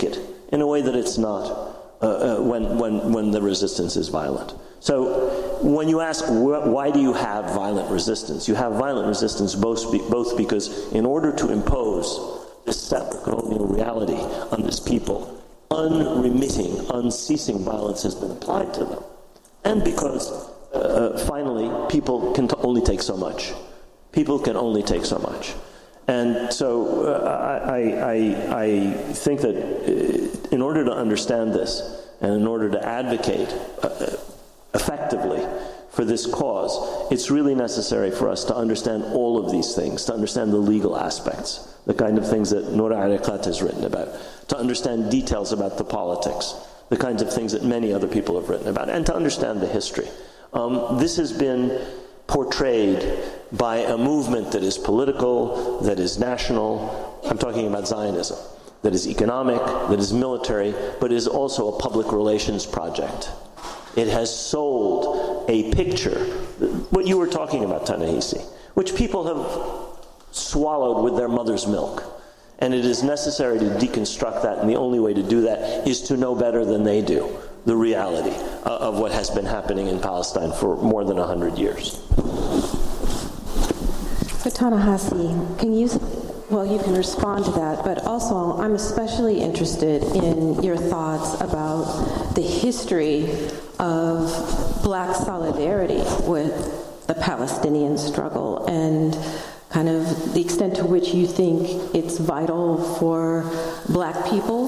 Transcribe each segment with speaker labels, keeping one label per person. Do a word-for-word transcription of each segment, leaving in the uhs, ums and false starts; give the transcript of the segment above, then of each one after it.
Speaker 1: make it in a way that it's not uh, uh, when, when, when the resistance is violent. So when you ask wh- why do you have violent resistance, you have violent resistance both, be, both because in order to impose this separate colonial reality on this people, unremitting, unceasing violence has been applied to them. And because, uh, finally, people can t- only take so much. People can only take so much. And so uh, I, I, I think that in order to understand this, and in order to advocate uh, effectively for this cause, it's really necessary for us to understand all of these things, to understand the legal aspects, the kind of things that Noura Erakat has written about, to understand details about the politics, the kinds of things that many other people have written about, and to understand the history. Um, this has been portrayed by a movement that is political, that is national. I'm talking about Zionism, that is economic, that is military, but is also a public relations project. It has sold a picture, what you were talking about, Ta-Nehisi, which people have swallowed with their mother's milk. And it is necessary to deconstruct that, and the only way to do that is to know better than they do the reality uh, of what has been happening in Palestine for more than one hundred years.
Speaker 2: So Ta-Nehisi, can you, well, you can respond to that, but also I'm especially interested in your thoughts about the history of black solidarity with the Palestinian struggle and kind of the extent to which you think it's vital for black people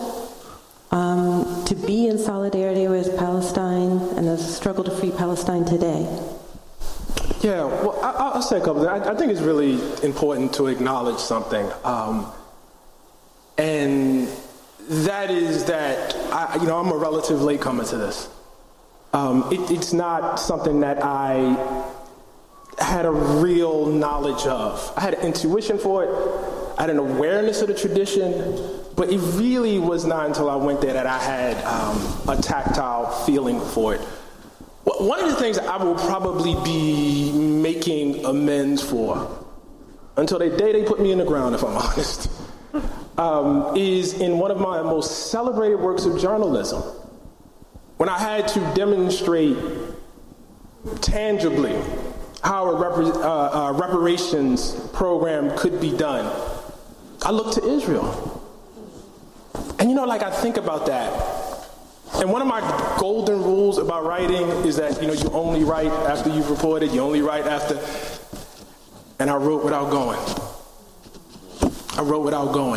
Speaker 2: um, to be in solidarity with Palestine and the struggle to free Palestine today.
Speaker 3: Yeah, well, I, I'll say a couple of things. I, I think it's really important to acknowledge something, um, and that is that I, you know, I'm a relative latecomer to this. Um, it, it's not something that I had a real knowledge of. I had an intuition for it. I had an awareness of the tradition, but it really was not until I went there that I had um, a tactile feeling for it. One of the things I will probably be making amends for, until the day they put me in the ground, if I'm honest, um, is in one of my most celebrated works of journalism, when I had to demonstrate tangibly how a repar- uh, uh, reparations program could be done. I looked to Israel. And you know, like I think about that. And one of my golden rules about writing is that, you know, you only write after you've reported, you only write after, and I wrote without going. I wrote without going.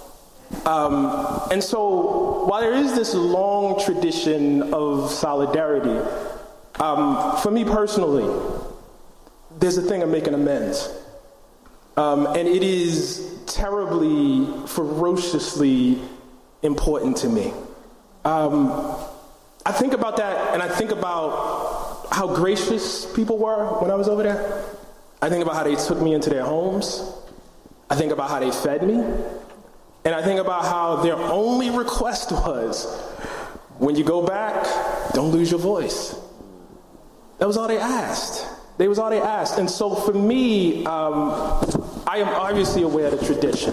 Speaker 3: Um, and so while there is this long tradition of solidarity, um, for me personally, there's a thing of making amends. Um, and it is terribly, ferociously important to me. Um, I think about that, and I think about how gracious people were when I was over there. I think about how they took me into their homes. I think about how they fed me. And I think about how their only request was, when you go back, don't lose your voice. That was all they asked. That was all they asked. And so for me, um, I am obviously aware of the tradition.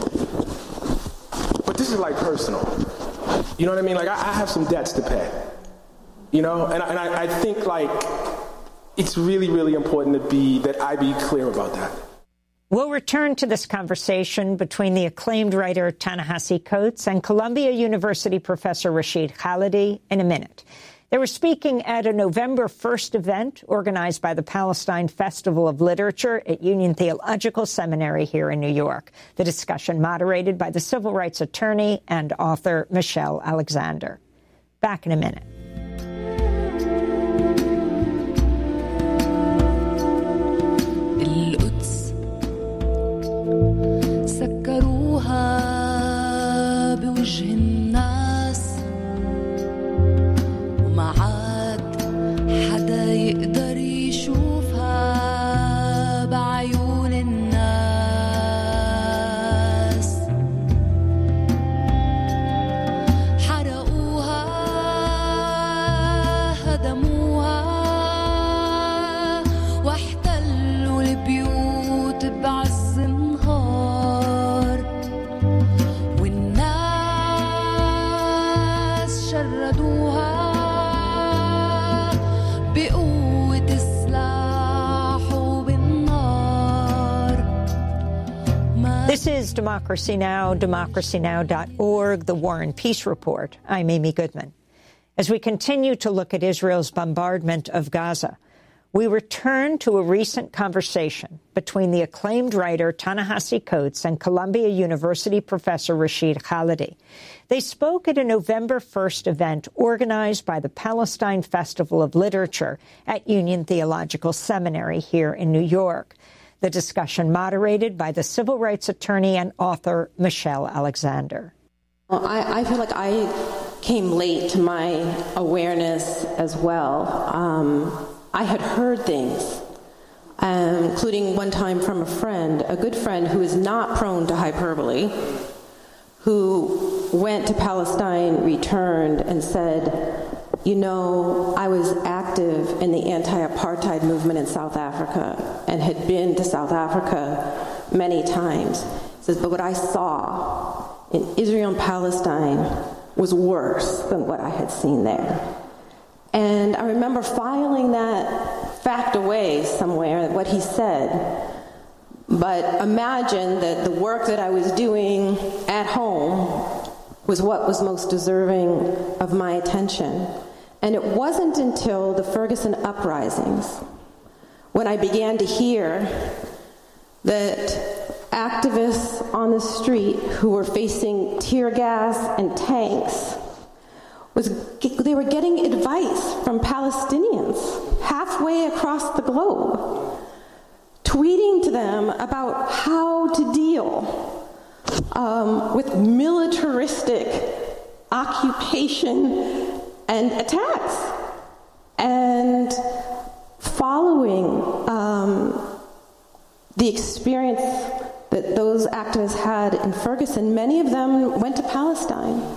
Speaker 3: But this is like personal. You know what I mean? Like I, I have some debts to pay. You know? And, I, and I, I think like it's really, really important to be, that I be clear about that.
Speaker 4: We'll return to this conversation between the acclaimed writer Ta-Nehisi Coates and Columbia University professor Rashid Khalidi in a minute. They were speaking at a November first event organized by the Palestine Festival of Literature at Union Theological Seminary here in New York. The discussion moderated by the civil rights attorney and author Michelle Alexander. Back in a minute.
Speaker 5: سكروها بوجه الناس وما عاد حدا يقدر يشوفها بعيون الناس حرقوها شردوها بقوة السلاح وبالنار.
Speaker 4: This is Democracy Now!, democracy now dot org, the War and Peace Report. I'm Amy Goodman. As we continue to look at Israel's bombardment of Gaza, we return to a recent conversation between the acclaimed writer Ta-Nehisi Coates and Columbia University professor Rashid Khalidi. They spoke at a November first event organized by the Palestine Festival of Literature at Union Theological Seminary here in New York. The discussion moderated by the civil rights attorney and author Michelle Alexander.
Speaker 2: Well, I, I feel like I came late to my awareness as well. Um, I had heard things, um, including one time from a friend, a good friend who is not prone to hyperbole, who went to Palestine, returned, and said, you know, I was active in the anti-apartheid movement in South Africa and had been to South Africa many times. He says, but what I saw in Israel and Palestine was worse than what I had seen there. And I remember filing that fact away somewhere, what he said. But imagine that the work that I was doing at home was what was most deserving of my attention. And it wasn't until the Ferguson uprisings when I began to hear that activists on the street who were facing tear gas and tanks, was they were getting advice from Palestinians halfway across the globe, tweeting to them about how to deal um, with militaristic occupation and attacks. And following um, the experience that those activists had in Ferguson, many of them went to Palestine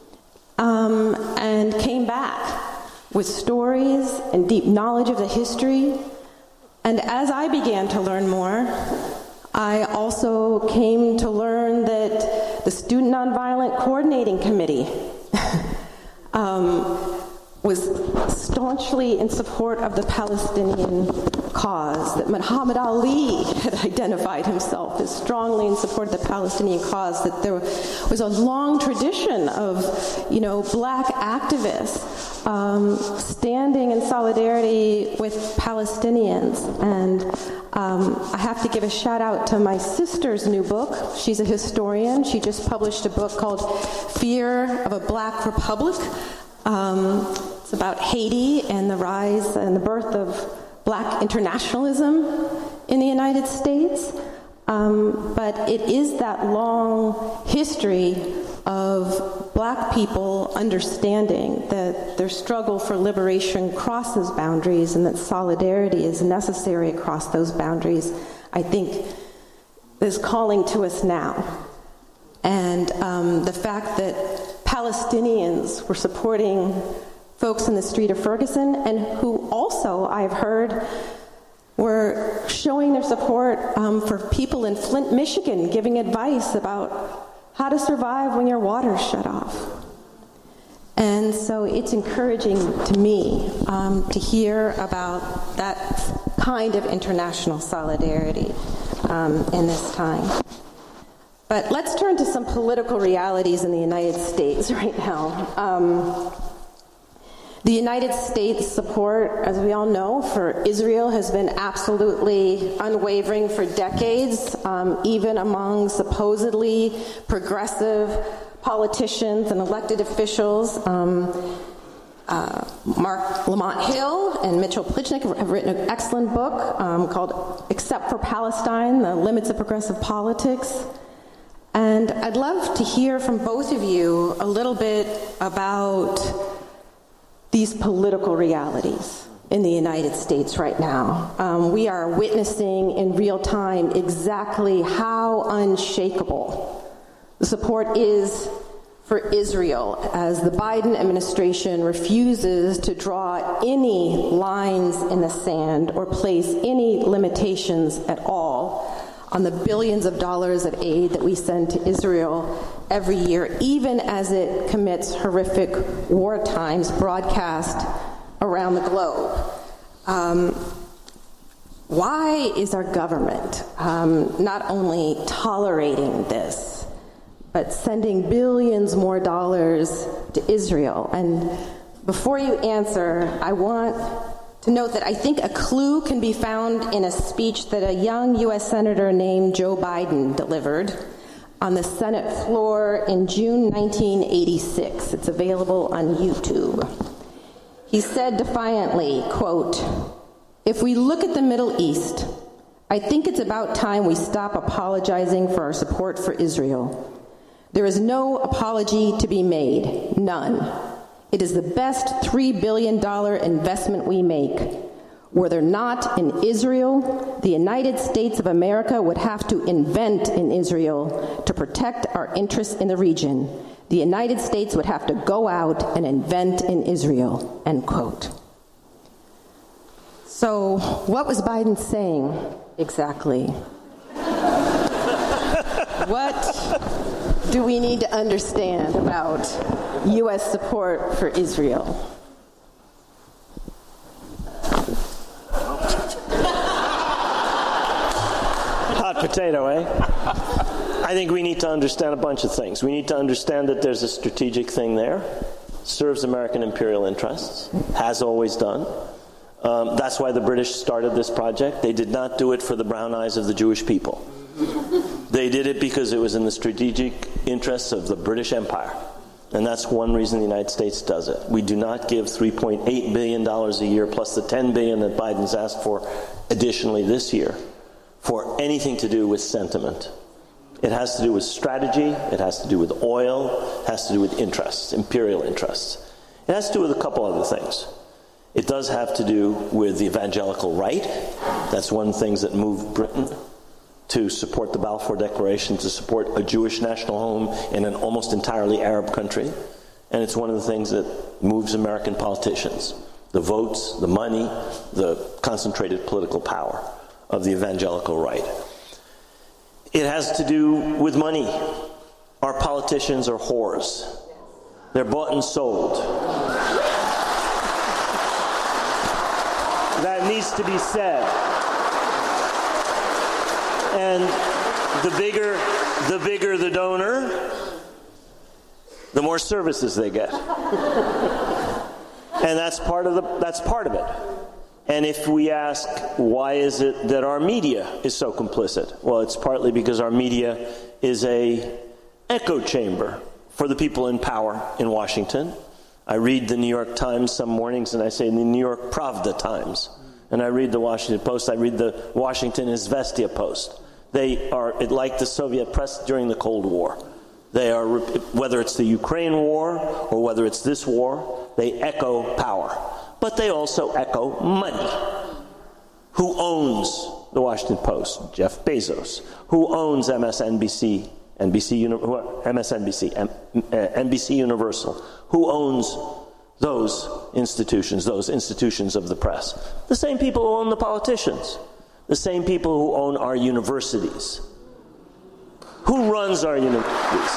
Speaker 2: um, and came back with stories and deep knowledge of the history. And as I began to learn more, I also came to learn that the Student Nonviolent Coordinating Committee um, was staunchly in support of the Palestinian cause, that Muhammad Ali had identified himself as strongly in support of the Palestinian cause, that there was a long tradition of, you know, black activists um, standing in solidarity with Palestinians. And um, I have to give a shout out to my sister's new book. She's a historian. She just published a book called Fear of a Black Republic. Um, it's about Haiti and the rise and the birth of black internationalism in the United States. Um, but it is that long history of black people understanding that their struggle for liberation crosses boundaries and that solidarity is necessary across those boundaries, I think, is calling to us now. And um, the fact that Palestinians were supporting folks in the street of Ferguson, and who also, I've heard, were showing their support um, for people in Flint, Michigan, giving advice about how to survive when your water's shut off. And so it's encouraging to me um, to hear about that kind of international solidarity um, in this time. But let's turn to some political realities in the United States right now. Um, the United States support, as we all know, for Israel has been absolutely unwavering for decades, um, even among supposedly progressive politicians and elected officials. Um, uh, Mark Lamont Hill and Mitchell Plichnik have written an excellent book um, called Except for Palestine, The Limits of Progressive Politics. And I'd love to hear from both of you a little bit about these political realities in the United States right now. Um, we are witnessing in real time exactly how unshakable the support is for Israel as the Biden administration refuses to draw any lines in the sand or place any limitations at all on the billions of dollars of aid that we send to Israel every year, even as it commits horrific war crimes broadcast around the globe. Um, why is our government um, not only tolerating this, but sending billions more dollars to Israel? And before you answer, I want to note that I think a clue can be found in a speech that a young U S Senator named Joe Biden delivered on the Senate floor in June nineteen eighty-six. It's available on YouTube. He said defiantly, quote, "If we look at the Middle East, I think it's about time we stop apologizing for our support for Israel. There is no apology to be made, none. It is the best three billion dollars investment we make. Were there not in Israel, the United States of America would have to invent in Israel to protect our interests in the region. The United States would have to go out and invent in Israel," end quote. So what was Biden saying exactly? What do we need to understand about U S support for Israel?
Speaker 1: Hot potato, eh? I think we need to understand a bunch of things. We need to understand that there's a strategic thing there, serves American imperial interests, has always done. Um, that's why the British started this project. They did not do it for the brown eyes of the Jewish people. They did it because it was in the strategic interests of the British Empire. And that's one reason the United States does it. We do not give three point eight billion dollars a year plus the ten billion dollars that Biden's asked for additionally this year for anything to do with sentiment. It has to do with strategy, it has to do with oil, it has to do with interests, imperial interests. It has to do with a couple other things. It does have to do with the evangelical right. That's one of the things that moved Britain to support the Balfour Declaration, to support a Jewish national home in an almost entirely Arab country. And it's one of the things that moves American politicians. The votes, the money, the concentrated political power of the evangelical right. It has to do with money. Our politicians are whores. They're bought and sold. That needs to be said. And the bigger, the bigger the donor, the more services they get. And that's part of the that's part of it. And if we ask, why is it that our media is so complicit? Well, it's partly because our media is a echo chamber for the people in power in Washington. I read the New York Times some mornings, and I say the New York Pravda Times. And I read the Washington Post. I read the Washington Izvestia Post. They are like the Soviet press during the Cold War. They are, whether it's the Ukraine war or whether it's this war, they echo power. But they also echo money. Who owns the Washington Post? Jeff Bezos. Who owns M S N B C, N B C, M S N B C, N B C Universal? Who owns those institutions, those institutions of the press? The same people who own the politicians. The same people who own our universities. Who runs our universities?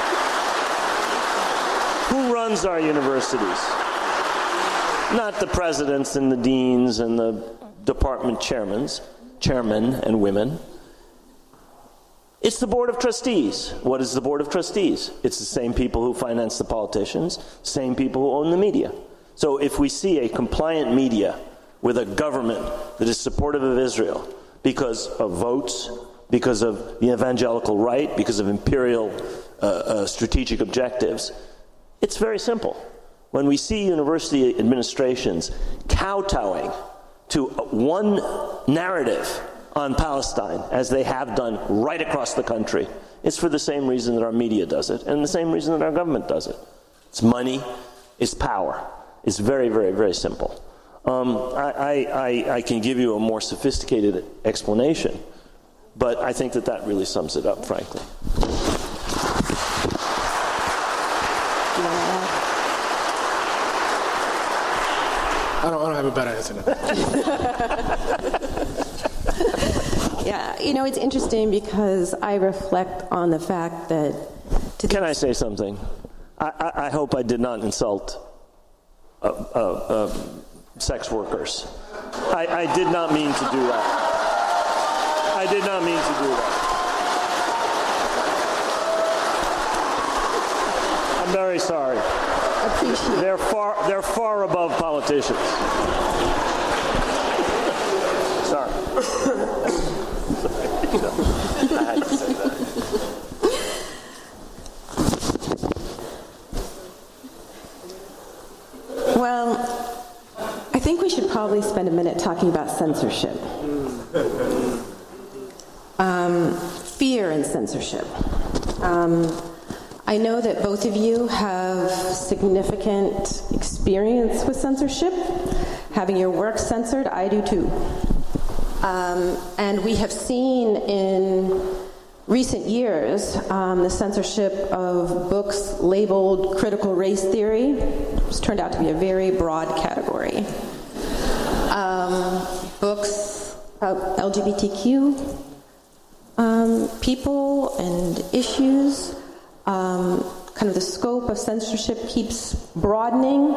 Speaker 1: Who runs our universities? Not the presidents and the deans and the department chairmans, chairmen and women. It's the Board of Trustees. What is the Board of Trustees? It's the same people who finance the politicians, same people who own the media. So if we see a compliant media with a government that is supportive of Israel because of votes, because of the evangelical right, because of imperial uh, uh, strategic objectives, it's very simple. When we see university administrations kowtowing to one narrative on Palestine, as they have done right across the country, it's for the same reason that our media does it, and the same reason that our government does it. It's money, it's power. It's very, very, very simple. Um, I, I, I can give you a more sophisticated explanation, but I think that that really sums it up, frankly.
Speaker 3: I don't, I don't have a better answer than that.
Speaker 2: Yeah, you know, it's interesting because I reflect on the fact that To the
Speaker 1: Can I say something? I, I, I hope I did not insult uh, uh, uh, sex workers. I, I did not mean to do that. I did not mean to do that. I'm very sorry.
Speaker 2: Appreciate it.
Speaker 1: They're far, they're far above politicians. Sorry. I had to say that.
Speaker 2: Well, I think we should probably spend a minute talking about censorship. Um, fear and censorship. Um, I know that both of you have significant experience with censorship, having your work censored. I do too. Um, and we have seen in recent years um, the censorship of books labeled critical race theory, which turned out to be a very broad category. Um, books about L G B T Q um, people and issues. Um, kind of the scope of censorship keeps broadening.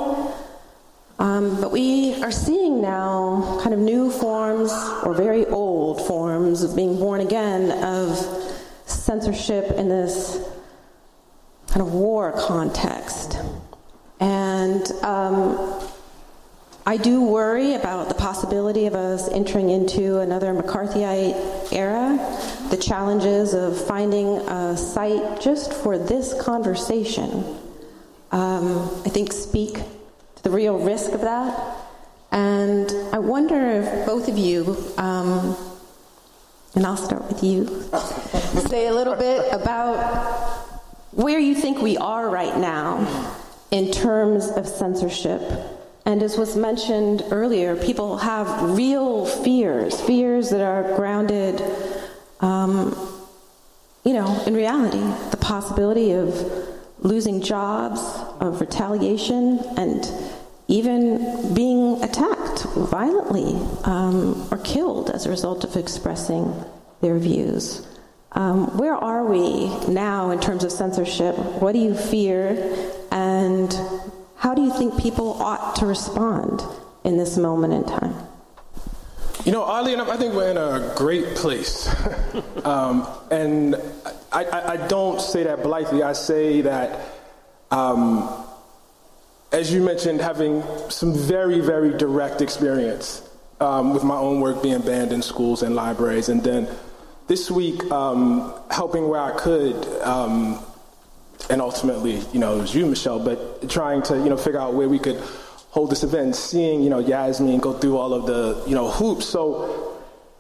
Speaker 2: Um, but we are seeing now kind of new forms, or very old forms, of being born again of censorship in this kind of war context. And um, I do worry about the possibility of us entering into another McCarthyite era, the challenges of finding a site just for this conversation, um, I think speak to the real risk of that. And I wonder if both of you, um, and I'll start with you, say a little bit about where you think we are right now in terms of censorship. And as was mentioned earlier, people have real fears, fears that are grounded, um, you know, in reality. The possibility of losing jobs, of retaliation, and even being attacked violently um, or killed as a result of expressing their views. Um, where are we now in terms of censorship? What do you fear? And how do you think people ought to respond in this moment in time?
Speaker 3: You know, oddly enough, I think we're in a great place. um, and I, I, I don't say that blithely. I say that, um, as you mentioned, having some very, very direct experience um, with my own work being banned in schools and libraries. And then this week, um, helping where I could, um, and ultimately, you know, it was you, Michelle, but trying to, you know, figure out where we could hold this event, seeing, you know, Yasmin go through all of the, you know, hoops. So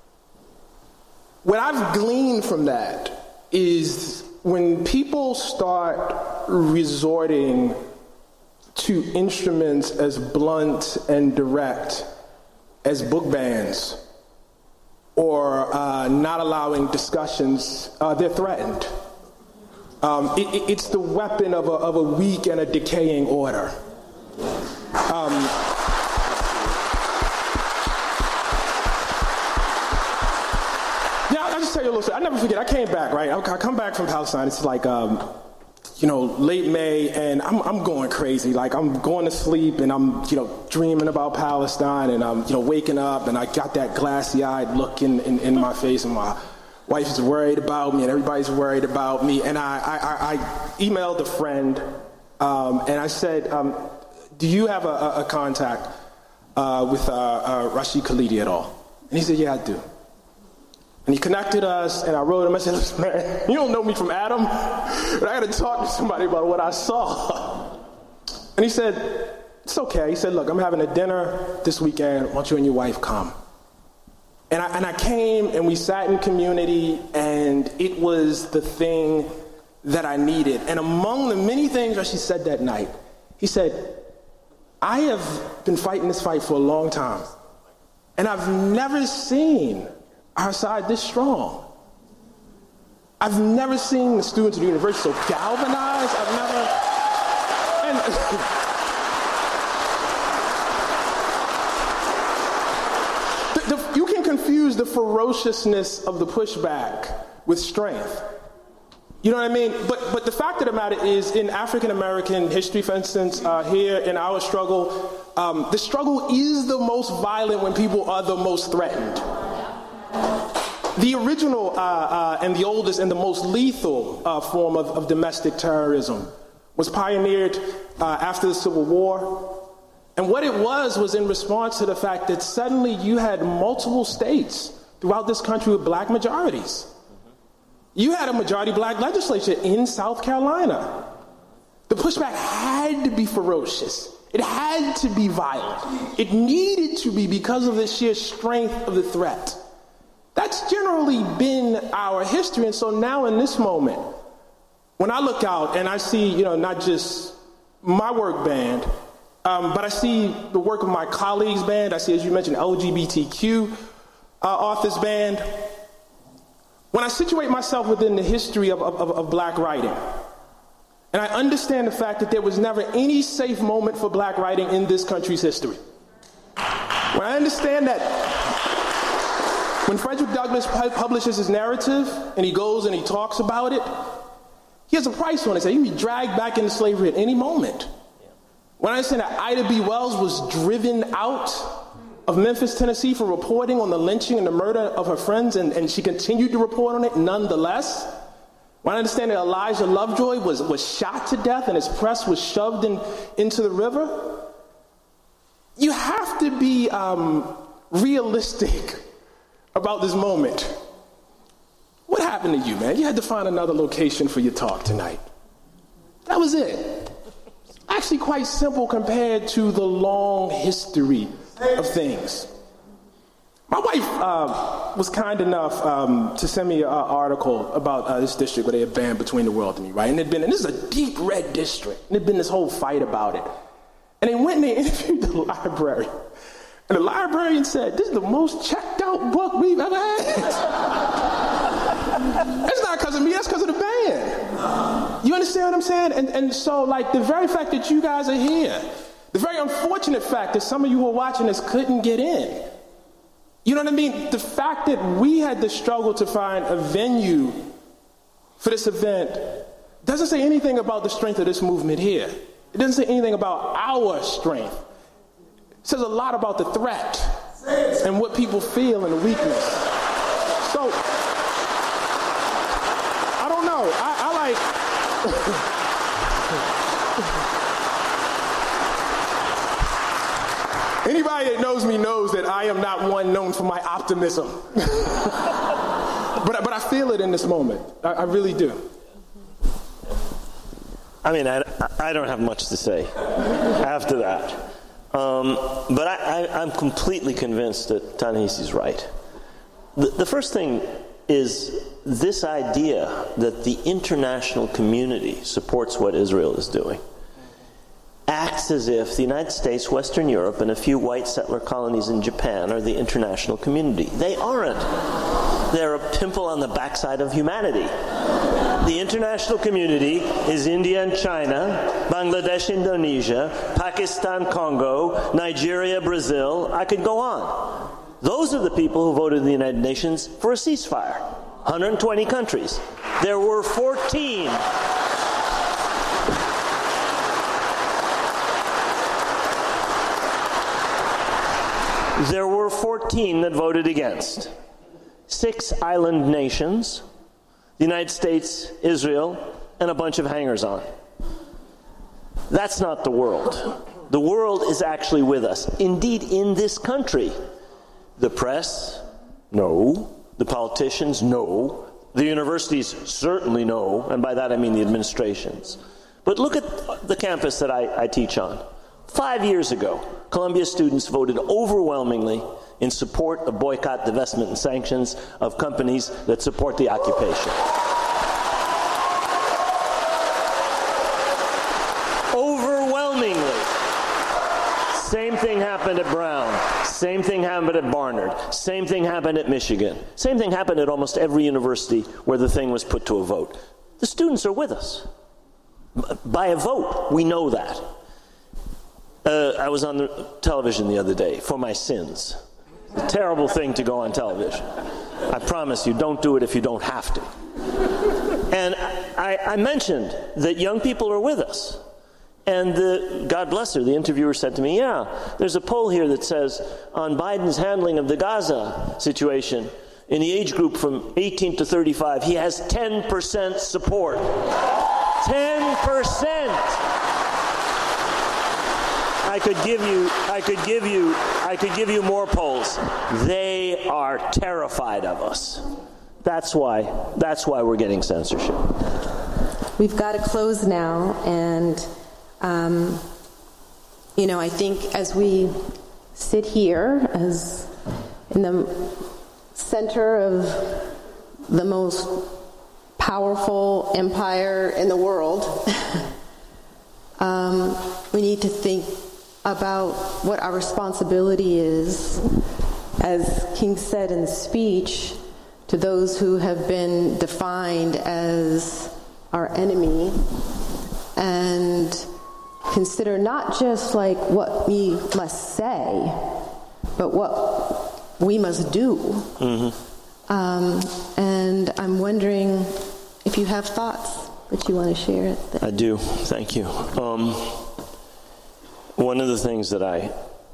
Speaker 3: what I've gleaned from that is when people start resorting to instruments as blunt and direct as book bans or uh, not allowing discussions, uh, they're threatened. Um, it, it, it's the weapon of a, of a weak and a decaying order. Um, yeah, I'll just tell you a little story. I never forget, I came back, right? I, I come back from Palestine. It's like, um, you know, late May, and I'm, I'm going crazy. Like, I'm going to sleep, and I'm, you know, dreaming about Palestine, and I'm, you know, waking up, and I got that glassy-eyed look in, in, in my face, and my wife is worried about me, and everybody's worried about me. And I, I, I emailed a friend, um, and I said, um, do you have a, a, a contact uh, with uh, uh, Rashid Khalidi at all? And he said, yeah, I do. And he connected us, and I wrote him, I said, listen, man, you don't know me from Adam, but I got to talk to somebody about what I saw. And he said, it's okay. He said, look, I'm having a dinner this weekend. Why don't you and your wife come? And I, and I came, and we sat in community, and it was the thing that I needed. And among the many things that she said that night, he said, I have been fighting this fight for a long time, and I've never seen our side this strong. I've never seen the students of the university so galvanized. I've never, and the, the, you can confuse the ferociousness of the pushback with strength. You know what I mean? But but the fact of the matter is, in African American history, for instance, uh, here in our struggle, um, the struggle is the most violent when people are the most threatened. The original uh, uh, and the oldest and the most lethal uh, form of, of domestic terrorism was pioneered uh, after the Civil War. And what it was was in response to the fact that suddenly you had multiple states throughout this country with black majorities. You had a majority black legislature in South Carolina. The pushback had to be ferocious. It had to be violent. It needed to be because of the sheer strength of the threat. That's generally been our history. And so now in this moment, when I look out and I see, you know, not just my work band, um, but I see the work of my colleagues' band. I see, as you mentioned, L G B T Q uh, authors band. When I situate myself within the history of, of, of black writing, and I understand the fact that there was never any safe moment for black writing in this country's history. When I understand that when Frederick Douglass pu- publishes his narrative and he goes and he talks about it, he has a price on it. So he can be dragged back into slavery at any moment. When I understand that Ida B. Wells was driven out of Memphis, Tennessee for reporting on the lynching and the murder of her friends, and, and she continued to report on it nonetheless. When I understand that Elijah Lovejoy was, was shot to death and his press was shoved in, into the river, you have to be um, realistic about this moment. What happened to you, man? You had to find another location for your talk tonight. That was it. Actually quite simple compared to the long history of things. My wife uh, was kind enough um, to send me an article about uh, this district where they had banned Between the World and Me, right? And it'd been, and this is a deep red district, and there'd been this whole fight about it. And they went and they interviewed the library. And the librarian said, "This is the most checked out book we've ever had." It's not because of me, that's because of the band. You understand what I'm saying? And, and so, like, the very fact that you guys are here, the very unfortunate fact that some of you who are watching this couldn't get in. You know what I mean? The fact that we had to struggle to find a venue for this event doesn't say anything about the strength of this movement here. It doesn't say anything about our strength. It says a lot about the threat and what people feel and the weakness. So, I don't know. I, I like... Anybody that knows me knows that I am not one known for my optimism. but, but I feel it in this moment. I, I really do.
Speaker 1: I mean, I, I don't have much to say after that. Um, but I, I, I'm completely convinced that Ta-Nehisi's right. The, the first thing is this idea that the international community supports what Israel is doing acts as if the United States, Western Europe, and a few white settler colonies in Japan are the international community. They aren't. They're a pimple on the backside of humanity. The international community is India and China, Bangladesh, Indonesia, Pakistan, Congo, Nigeria, Brazil. I could go on. Those are the people who voted in the United Nations for a ceasefire. one hundred twenty countries. There were fourteen. There were fourteen that voted against. Six island nations, the United States, Israel, and a bunch of hangers-on. That's not the world. The world is actually with us. Indeed, in this country, the press, no. The politicians, no. The universities, certainly no. And by that I mean the administrations. But look at the campus that I, I teach on. Five years ago, Columbia students voted overwhelmingly in support of boycott, divestment, and sanctions of companies that support the occupation. Overwhelmingly. Same thing happened at Brown. Same thing happened at Barnard. Same thing happened at Michigan. Same thing happened at almost every university where the thing was put to a vote. The students are with us. By a vote, we know that. Uh, I was on the television the other day for my sins. A terrible thing to go on television. I promise you, don't do it if you don't have to. And I, I mentioned that young people are with us. And the, God bless her, the interviewer said to me, yeah, there's a poll here that says on Biden's handling of the Gaza situation, in the age group from eighteen to thirty-five, he has ten percent support. ten percent! I could give you, I could give you, I could give you more polls. They are terrified of us. That's why, that's why we're getting censorship.
Speaker 2: We've got to close now, and um, you know, I think as we sit here, as in the center of the most powerful empire in the world, um, we need to think about what our responsibility is, as King said in the speech, to those who have been defined as our enemy, and consider not just like what we must say, but what we must do. Mm-hmm. Um, and I'm wondering if you have thoughts that you want to share.
Speaker 1: I do. Thank you. Um, one of the things that I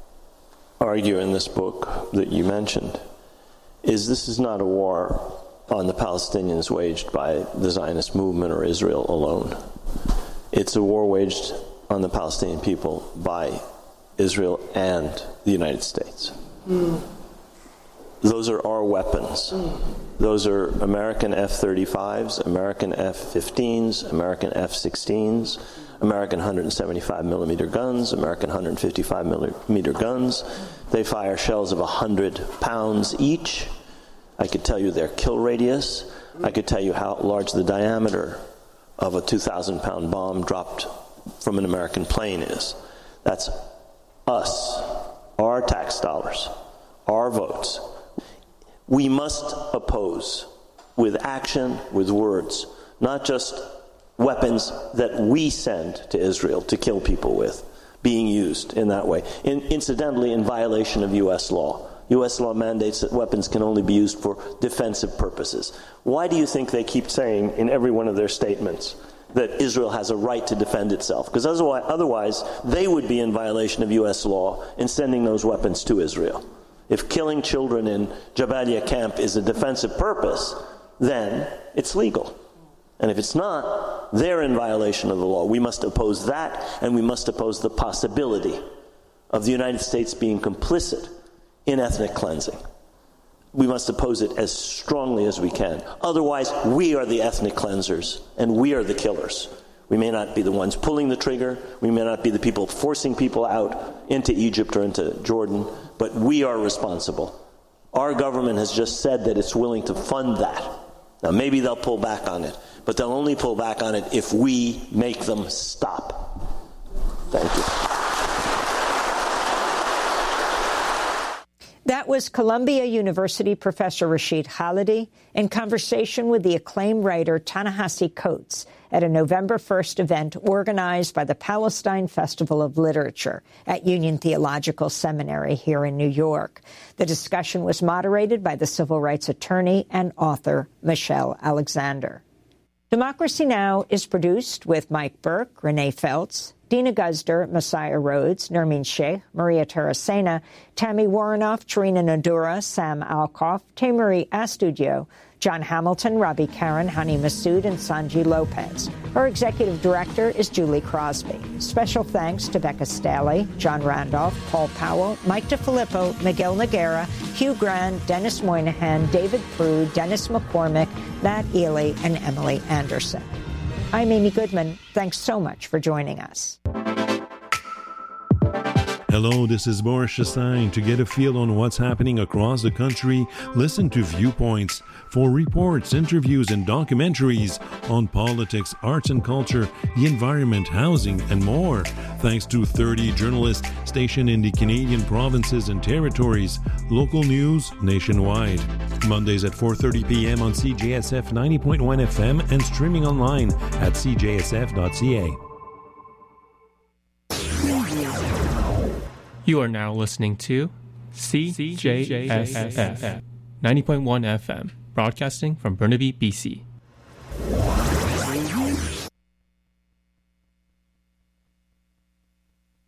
Speaker 1: argue in this book that you mentioned is this is not a war on the Palestinians waged by the Zionist movement or Israel alone. It's a war waged on the Palestinian people by Israel and the United States. Mm. Those are our weapons. Mm. Those are American F thirty-fives, American F fifteens, American F sixteens, American one seventy-five millimeter guns, American one fifty-five millimeter guns. They fire shells of one hundred pounds each. I could tell you their kill radius. I could tell you how large the diameter of a two thousand pound bomb dropped from an American plane is. That's us, our tax dollars, our votes. We must oppose with action, with words, not just weapons that we send to Israel to kill people with, being used in that way. In, incidentally, in violation of U S law. U S law mandates that weapons can only be used for defensive purposes. Why do you think they keep saying in every one of their statements that Israel has a right to defend itself? Because otherwise, otherwise they would be in violation of U S law in sending those weapons to Israel. If killing children in Jabalia camp is a defensive purpose, then it's legal. And if it's not, they're in violation of the law. We must oppose that, and we must oppose the possibility of the United States being complicit in ethnic cleansing. We must oppose it as strongly as we can. Otherwise, we are the ethnic cleansers, and we are the killers. We may not be the ones pulling the trigger. We may not be the people forcing people out into Egypt or into Jordan, but we are responsible. Our government has just said that it's willing to fund that. Now, maybe they'll pull back on it, but they'll only pull back on it if we make them stop. Thank you.
Speaker 4: That was Columbia University professor Rashid Khalidi in conversation with the acclaimed writer Ta-Nehisi Coates at a November first event organized by the Palestine Festival of Literature at Union Theological Seminary here in New York. The discussion was moderated by the civil rights attorney and author Michelle Alexander. Democracy Now! Is produced with Mike Burke, Renee Feltz, Dina Guzder, Messiah Rhodes, Nermeen Sheikh, Maria Taracena, Tammy Warrenoff, Tarina Nadura, Sam Alkoff, Tamari Astudio, John Hamilton, Robbie Karen, Hani Massoud, and Sanji Lopez. Our executive director is Julie Crosby. Special thanks to Becca Staley, John Randolph, Paul Powell, Mike DeFilippo, Miguel Noguera, Hugh Grand, Dennis Moynihan, David Prue, Dennis McCormick, Matt Ely, and Emily Anderson. I'm Amy Goodman. Thanks so much for joining us.
Speaker 6: Hello, this is Boris Chassagne. To get a feel on what's happening across the country, listen to Viewpoints for reports, interviews, and documentaries on politics, arts and culture, the environment, housing, and more. Thanks to thirty journalists stationed in the Canadian provinces and territories. Local news nationwide. Mondays at four thirty p.m. on C J S F ninety point one F M and streaming online at c j s f dot c a.
Speaker 7: You are now listening to C J S F ninety point one F M, broadcasting from Burnaby, B C.